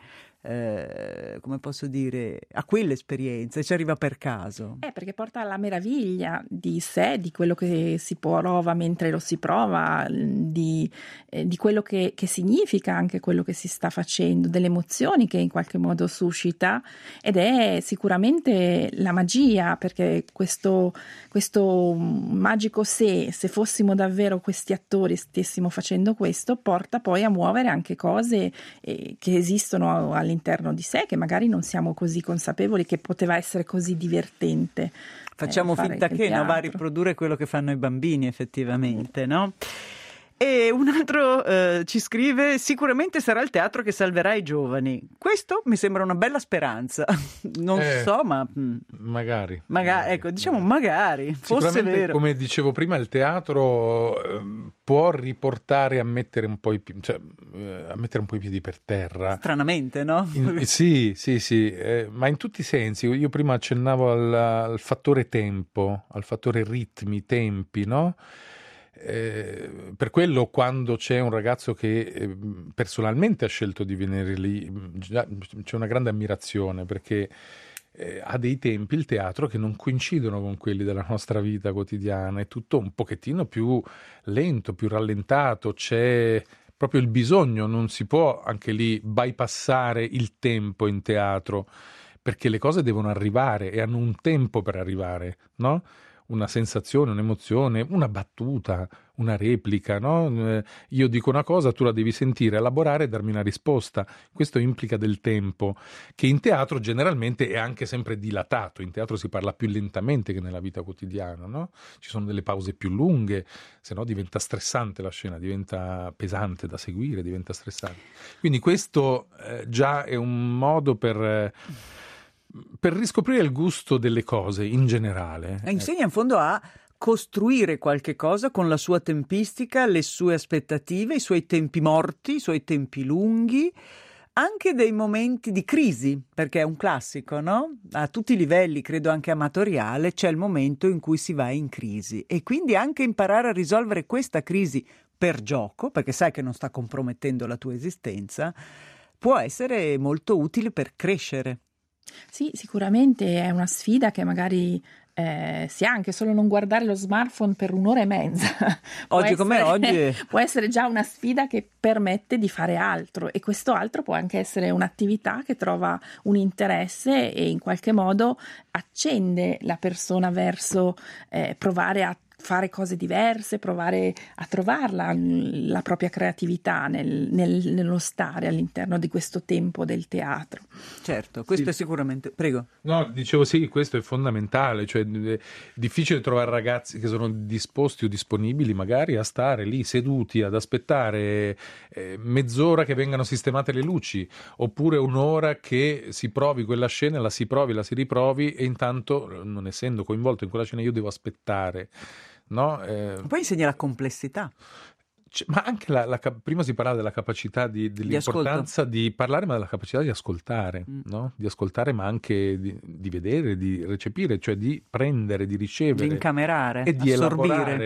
B: eh, come posso dire, a quell'esperienza e ci arriva per caso.
C: Eh, perché porta alla meraviglia di sé, di quello che si prova mentre lo si prova, di, eh, di quello che, che significa anche quello che si sta facendo, delle emozioni che in qualche modo suscita, ed è sicuramente la magia, perché questo, questo magico se, se fossimo davvero questi attori, stessimo facendo questo, porta poi a muovere anche cose eh, che esistono all'interno di sé, che magari non siamo così consapevoli che poteva essere così divertente.
B: Facciamo
C: eh,
B: finta che no, va a riprodurre quello che fanno i bambini effettivamente, no? E un altro eh, ci scrive: sicuramente sarà il teatro che salverà i giovani. Questo mi sembra una bella speranza. Non
D: Eh,
B: so, ma
D: magari,
B: magari, ecco, diciamo magari fosse
D: sicuramente,
B: vero.
D: come dicevo prima, il teatro eh, può riportare a mettere un po' i, pi- cioè, eh, a mettere un po' i piedi per terra.
B: Stranamente, no?
D: In- sì, sì, sì, eh, ma in tutti i sensi. Io prima accennavo al, al fattore tempo, al fattore ritmi, tempi, no? Eh, per quello, quando c'è un ragazzo che eh, personalmente ha scelto di venire lì, già c'è una grande ammirazione, perché eh, ha dei tempi, il teatro, che non coincidono con quelli della nostra vita quotidiana, è tutto un pochettino più lento, più rallentato, c'è proprio il bisogno, non si può anche lì bypassare il tempo in teatro, perché le cose devono arrivare e hanno un tempo per arrivare, no? Una sensazione, un'emozione, una battuta, una replica, no? Eh, io dico una cosa, tu la devi sentire, elaborare e darmi una risposta. Questo implica del tempo, che in teatro generalmente è anche sempre dilatato. In teatro si parla più lentamente che nella vita quotidiana, no? Ci sono delle pause più lunghe, se no diventa stressante la scena, diventa pesante da seguire, diventa stressante. Quindi questo eh, già è un modo per... Eh, per riscoprire il gusto delle cose in generale.
B: E insegna in fondo a costruire qualche cosa con la sua tempistica, le sue aspettative, i suoi tempi morti, i suoi tempi lunghi, anche dei momenti di crisi, perché è un classico, no? A tutti i livelli, credo anche amatoriale, c'è il momento in cui si va in crisi e quindi anche imparare a risolvere questa crisi per gioco, perché sai che non sta compromettendo la tua esistenza, può essere molto utile per crescere.
C: Sì, sicuramente è una sfida che magari eh, si ha anche solo non guardare lo smartphone per un'ora e mezza. Può
B: Oggi come
C: essere-
B: oggi.
C: Può essere già una sfida che permette di fare altro, e questo altro può anche essere un'attività che trova un interesse e in qualche modo accende la persona verso eh, provare a fare cose diverse, provare a trovarla la propria creatività nel, nel- nello stare all'interno di questo tempo del teatro.
B: Certo, questo
D: Sì.
B: è sicuramente... Prego.
D: No, dicevo sì, questo è fondamentale, cioè è difficile trovare ragazzi che sono disposti o disponibili magari a stare lì seduti ad aspettare eh, mezz'ora che vengano sistemate le luci, oppure un'ora che si provi quella scena, la si provi, la si riprovi, e intanto, non essendo coinvolto in quella scena, io devo aspettare. No? Eh,
B: Poi insegna la complessità.
D: c- ma anche la, la cap- prima si parlava della capacità di, dell'importanza di parlare, ma della capacità di ascoltare,
B: Mm.
D: no? Di ascoltare, ma anche di, di vedere, di recepire, cioè di prendere, di
B: Di
D: ricevere
B: incamerare,
D: e di
B: assorbire.
D: elaborare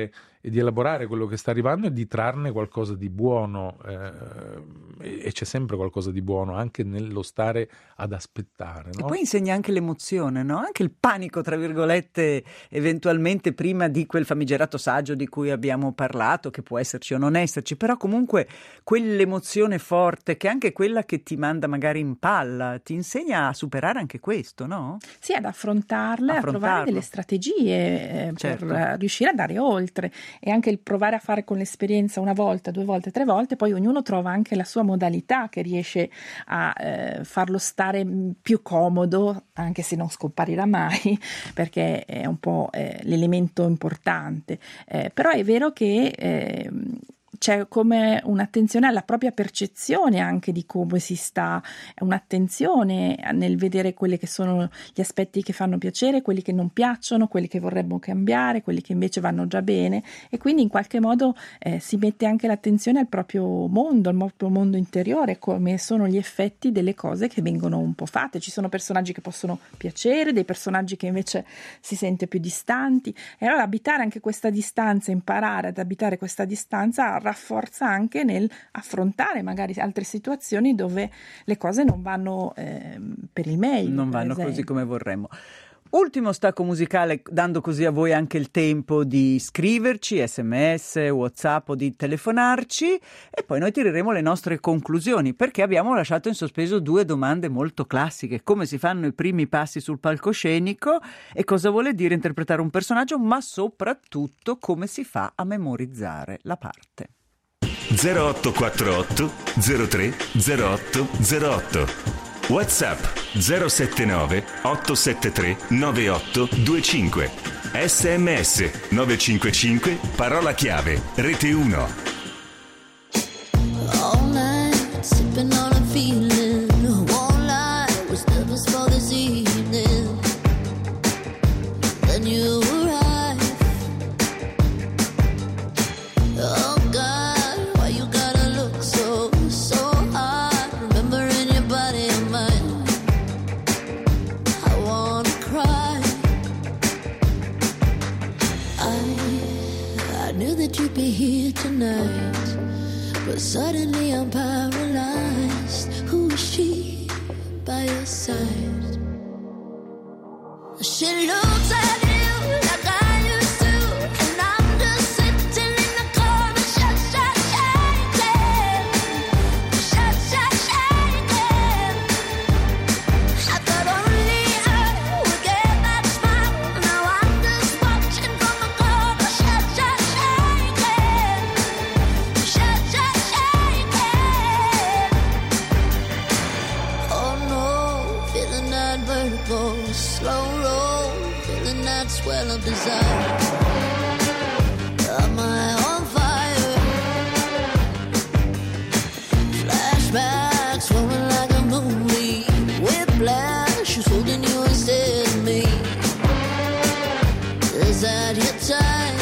D: e di elaborare quello che sta arrivando e di trarne qualcosa di buono, eh, e c'è sempre qualcosa di buono anche nello stare ad aspettare, no?
B: E poi insegna anche l'emozione, no? Anche il panico, tra virgolette, eventualmente prima di quel famigerato saggio di cui abbiamo parlato, che può esserci o non esserci, però comunque quell'emozione forte che è anche quella che ti manda magari in palla, ti insegna a superare anche questo, no?
C: Sì, ad affrontarle, a trovare delle strategie eh,
B: Certo.
C: per eh, riuscire ad andare oltre, e anche il provare a fare con l'esperienza una volta, due volte, tre volte, poi ognuno trova anche la sua modalità che riesce a eh, farlo stare mh, più comodo, anche se non scomparirà mai, perché è un po' eh, l'elemento importante. Eh, però è vero che eh, c'è come un'attenzione alla propria percezione anche di come si sta, un'attenzione nel vedere quelli che sono gli aspetti che fanno piacere, quelli che non piacciono, quelli che vorremmo cambiare, quelli che invece vanno già bene, e quindi in qualche modo eh, si mette anche l'attenzione al proprio mondo, al proprio mondo interiore, come sono gli effetti delle cose che vengono un po' fatte. Ci sono personaggi che possono piacere, dei personaggi che invece si sente più distanti, e allora abitare anche questa distanza, imparare ad abitare questa distanza rafforza anche nel affrontare magari altre situazioni dove le cose non vanno eh, per il meglio.
B: Non
C: per
B: vanno
C: esempio.
B: così come vorremmo. Ultimo stacco musicale, dando così a voi anche il tempo di scriverci, sms, whatsapp o di telefonarci, e poi noi tireremo le nostre conclusioni, perché abbiamo lasciato in sospeso due domande molto classiche: come si fanno i primi passi sul palcoscenico e cosa vuole dire interpretare un personaggio, ma soprattutto come si fa a memorizzare la parte.
A: zero otto quattro otto zero tre zero otto zero otto. WhatsApp zero sette nove otto sette tre nove otto due cinque. sms nove cinque cinque parola chiave rete uno.
G: All night, sipping on a feeling. One night was nervous for this evening. Then you arrived. Oh God, why you gotta look so, so hard? Remembering your body and mind. I wanna cry. I, I knew that you'd be here tonight. But suddenly I'm paralyzed. Who is she by your side? She looks at you like I used to, and I'm just sitting in the corner, shut, shut, shaking, shut, shut, shaking. I thought only I would get that smile. Now I'm just watching from the corner, shut, shut, shaking, shut, shut, shaking. Oh no, feeling that vertigo, slow roll, feeling that swell of desire. Am I on fire? Flashbacks rolling like a movie. Whiplash, who's holding you instead of me? Is that your time?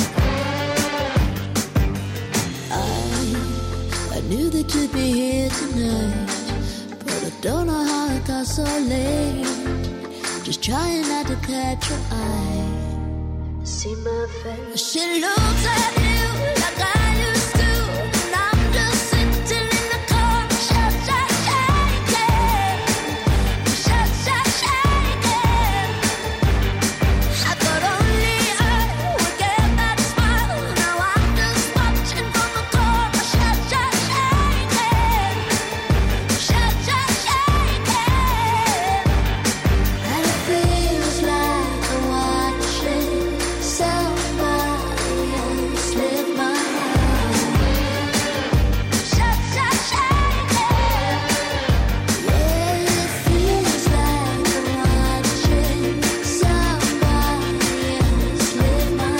G: I, I knew that you'd be here tonight, but I don't know how it got so late. Just trying not to catch your eye. See my face. She looks at you like I used to, and I'm just sitting in the corner, shut, shut, shaking, shut, shut, shaking. I thought only I would get that smile. Now I'm just watching from the corner, shut, shut, shaking, shut, shut, shaking. And it feels like I'm watching somebody else live my life. Shut, shut, shaking. Yeah, it feels like I'm watching somebody else live my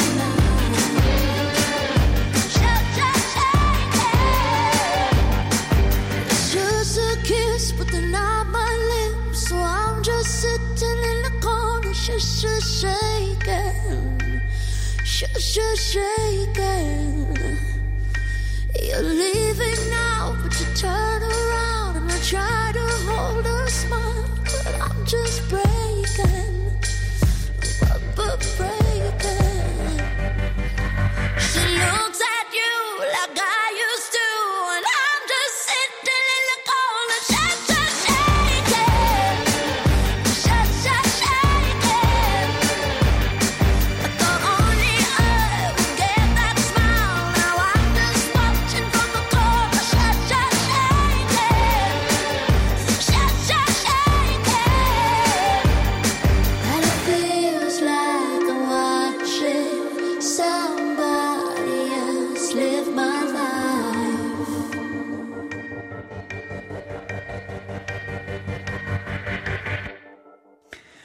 G: life. Shut, shut, shaking. It's just a kiss, but they're not my lips. So I'm just sitting in the corner, shush, shush, shaking, shush, shush, shaking. You're leaving now, but you turn around and I try to hold a smile, but I'm just breaking, but, but breaking. She knows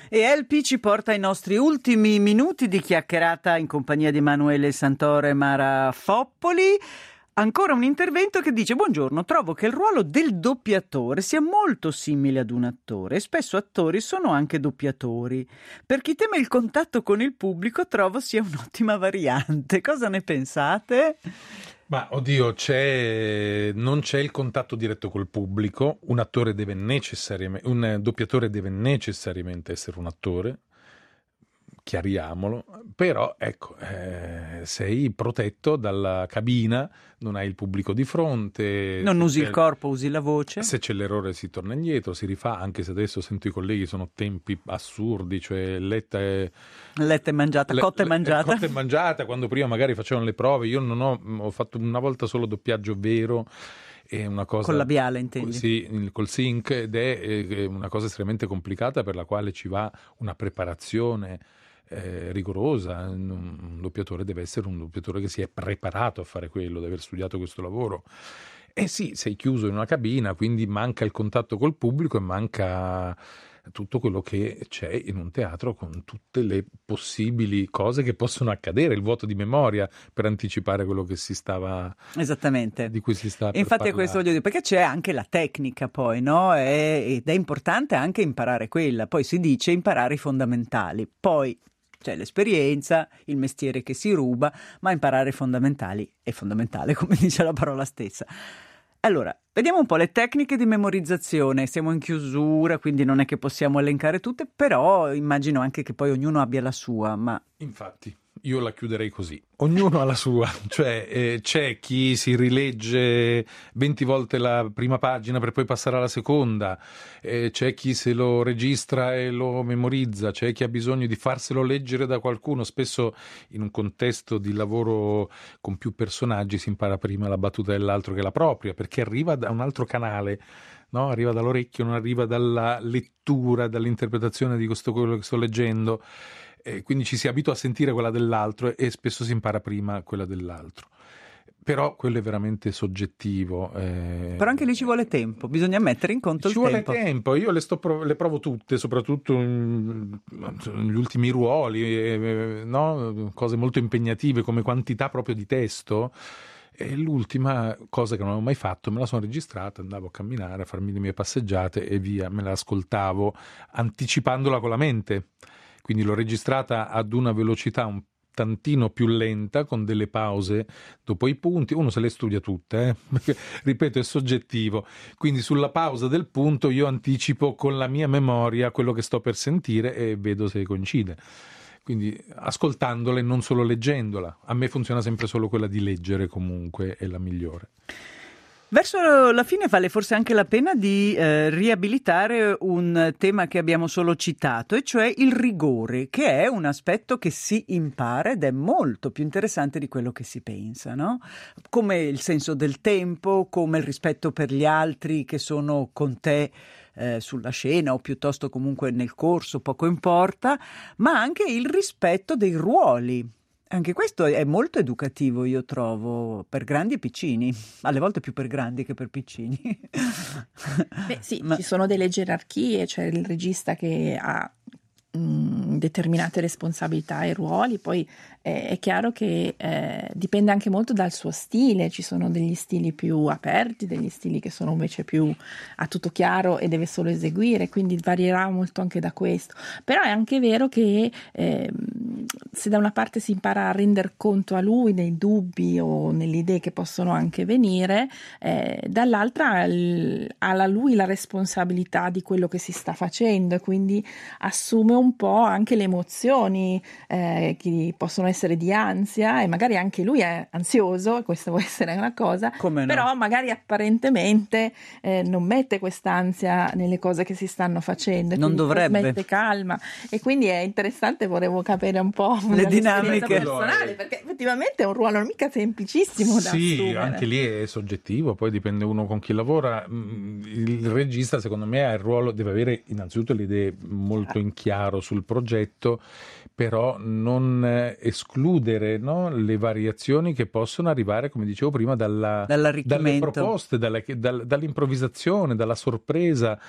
B: E L P ci porta ai nostri ultimi minuti di chiacchierata in compagnia di Emanuele Santoro e Mara Foppoli. Ancora un intervento che dice: buongiorno, trovo che il ruolo del doppiatore sia molto simile ad un attore e spesso attori sono anche doppiatori. Per chi teme il contatto con il pubblico trovo sia un'ottima variante. Cosa ne pensate?
D: Ma oddio, c'è, non c'è il contatto diretto col pubblico, un attore deve necessariamente, un doppiatore deve necessariamente essere un attore, chiariamolo, però ecco, eh, sei protetto dalla cabina, non hai il pubblico di fronte.
B: Non usi il corpo, usi la voce.
D: Se c'è l'errore si torna indietro, si rifà, anche se adesso sento i colleghi, sono tempi assurdi, cioè letta e...
B: Letta e mangiata,
D: le,
B: cotta e mangiata.
D: Cotta e mangiata, quando prima magari facevano le prove, io non ho, ho fatto una volta solo doppiaggio vero, è una cosa,
B: col labiale intendi?
D: Sì, col sync, ed è, è una cosa estremamente complicata per la quale ci va una preparazione eh, rigorosa. Un doppiatore deve essere un doppiatore che si è preparato a fare quello, deve aver studiato questo lavoro. E sì, sei chiuso in una cabina, quindi manca il contatto col pubblico e manca tutto quello che c'è in un teatro, con tutte le possibili cose che possono accadere, il vuoto di memoria per anticipare quello che si stava
B: esattamente
D: di cui si stava per
B: infatti
D: parlare.
B: È questo voglio dire, perché c'è anche la tecnica poi, no? È, ed è importante anche imparare quella, poi si dice imparare i fondamentali, poi c'è l'esperienza, il mestiere che si ruba, ma imparare i fondamentali è fondamentale, come dice la parola stessa. Allora, vediamo un po' le tecniche di memorizzazione. Siamo in chiusura, quindi non è che possiamo elencare tutte, però immagino anche che poi ognuno abbia la sua, ma...
D: Infatti, io la chiuderei così. Ognuno ha la sua, cioè eh, c'è chi si rilegge venti volte la prima pagina per poi passare alla seconda, eh, c'è chi se lo registra e lo memorizza, c'è chi ha bisogno di farselo leggere da qualcuno. Spesso in un contesto di lavoro con più personaggi si impara prima la battuta dell'altro che la propria, perché arriva da un altro canale, no? Arriva dall'orecchio, non arriva dalla lettura, dall'interpretazione di questo quello che sto leggendo. E quindi ci si abitua a sentire quella dell'altro e spesso si impara prima quella dell'altro. Però quello è veramente soggettivo. Eh...
B: Però anche lì ci vuole tempo, bisogna mettere in conto
D: ci
B: il tempo.
D: Ci vuole tempo, io le, sto prov- le provo tutte, soprattutto in, negli ultimi ruoli, eh, no? Cose molto impegnative come quantità proprio di testo. E l'ultima cosa che non avevo mai fatto, me la sono registrata, andavo a camminare, a farmi le mie passeggiate e via, me la ascoltavo anticipandola con la mente. Quindi l'ho registrata ad una velocità un tantino più lenta, con delle pause dopo i punti. Uno se le studia tutte, eh? Perché, ripeto, è soggettivo. Quindi sulla pausa del punto io anticipo con la mia memoria quello che sto per sentire e vedo se coincide. Quindi ascoltandola e non solo leggendola. A me funziona sempre solo quella di leggere, comunque è la migliore.
B: Verso la fine vale forse anche la pena di eh, riabilitare un tema che abbiamo solo citato, e cioè il rigore, che è un aspetto che si impara ed è molto più interessante di quello che si pensa, no? Come il senso del tempo, come il rispetto per gli altri che sono con te eh, sulla scena o piuttosto comunque nel corso, poco importa, ma anche il rispetto dei ruoli. Anche questo è molto educativo, io trovo, per grandi e piccini, alle volte più per grandi che per piccini.
C: Beh sì,
B: Ma...
C: ci sono delle gerarchie, c'è il regista che ha mh, determinate responsabilità e ruoli, poi eh, è chiaro che eh, dipende anche molto dal suo stile, ci sono degli stili più aperti, degli stili che sono invece più a tutto chiaro e deve solo eseguire, quindi varierà molto anche da questo. Però è anche vero che eh, se da una parte si impara a render conto a lui dei dubbi o nelle idee che possono anche venire, eh, dall'altra l- ha la lui la responsabilità di quello che si sta facendo e quindi assume un po' anche le emozioni eh, che possono essere di ansia, e magari anche lui è ansioso, questa può essere una cosa,
B: Come no?
C: Però magari apparentemente eh, non mette quest'ansia nelle cose che si stanno facendo,
B: Non dovrebbe.
C: mette calma, e quindi è interessante, volevo capire un po'
B: Le dinamiche
C: personale, perché effettivamente è un ruolo mica semplicissimo da
D: sì,
C: assumere.
D: anche lì è soggettivo, poi dipende uno con chi lavora. Il regista secondo me ha il ruolo, deve avere innanzitutto le idee molto in chiaro sul progetto, però non escludere, no, le variazioni che possono arrivare, come dicevo prima, dalla, dalle proposte, dalla, dal, dall'improvvisazione, dalla sorpresa.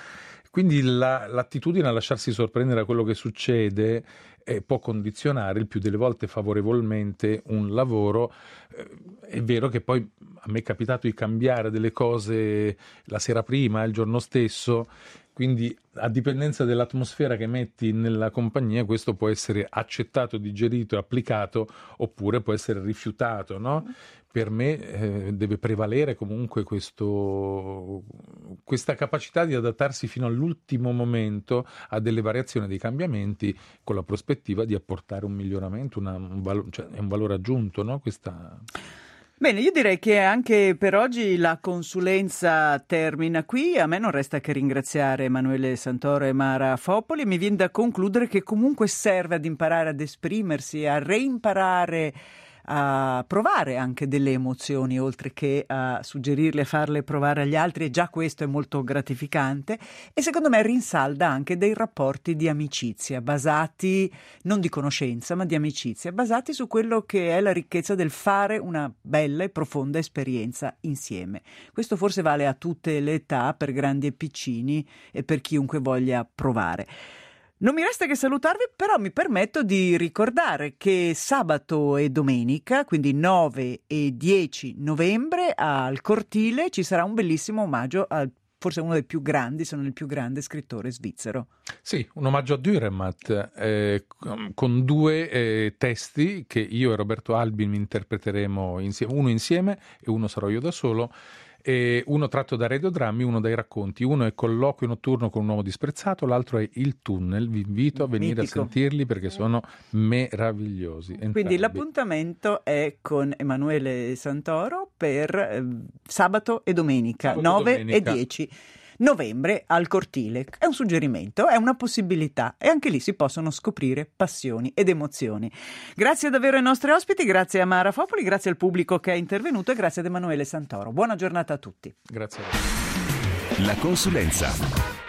D: Quindi la, l'attitudine a lasciarsi sorprendere da quello che succede eh, può condizionare il più delle volte favorevolmente un lavoro. Eh, è vero che poi a me è capitato di cambiare delle cose la sera prima, il giorno stesso, quindi a dipendenza dell'atmosfera che metti nella compagnia questo può essere accettato, digerito e applicato, oppure può essere rifiutato, no? Per me eh, deve prevalere comunque questo, questa capacità di adattarsi fino all'ultimo momento a delle variazioni, dei cambiamenti, con la prospettiva di apportare un miglioramento, una, un, valo, cioè è un valore aggiunto, no? Questa...
B: Bene, io direi che anche per oggi la consulenza termina qui. A me non resta che ringraziare Emanuele Santoro e Mara Fopoli. Mi viene da concludere che comunque serve ad imparare ad esprimersi, a reimparare a provare anche delle emozioni, oltre che a suggerirle, a farle provare agli altri, e già questo è molto gratificante, e secondo me rinsalda anche dei rapporti di amicizia basati, non di conoscenza, ma di amicizia, basati su quello che è la ricchezza del fare una bella e profonda esperienza insieme. Questo forse vale a tutte le età, per grandi e piccini e per chiunque voglia provare. Non mi resta che salutarvi, però mi permetto di ricordare che sabato e domenica, quindi nove e dieci novembre, al Cortile ci sarà un bellissimo omaggio al forse uno dei più grandi, se non il più grande scrittore svizzero.
D: Sì, un omaggio a Dürrenmatt, eh, con due eh, testi che io e Roberto Albin interpreteremo insieme, uno insieme e uno sarò io da solo. E uno tratto da radiodrammi, uno dai racconti. Uno è Colloquio notturno con un uomo disprezzato, l'altro è Il tunnel. Vi invito a venire Mitico. a sentirli perché sono meravigliosi.
B: Quindi
D: entrambi.
B: L'appuntamento è con Emanuele Santoro per eh, sabato e domenica,
D: sabato
B: nove
D: domenica.
B: e dieci novembre al Cortile. È un suggerimento, è una possibilità, e anche lì si possono scoprire passioni ed emozioni. Grazie davvero ai nostri ospiti, grazie a Mara Fopoli, grazie al pubblico che è intervenuto e grazie ad Emanuele Santoro. Buona giornata a tutti.
D: Grazie a voi.
A: La consulenza.